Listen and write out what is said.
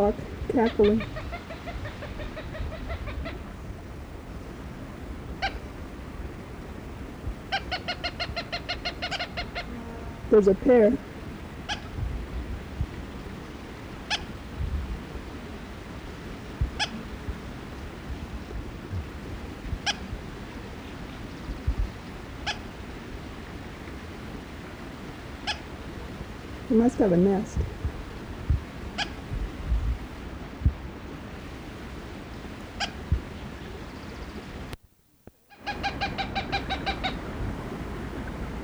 hawk cackling. There's a pair. He must have a nest.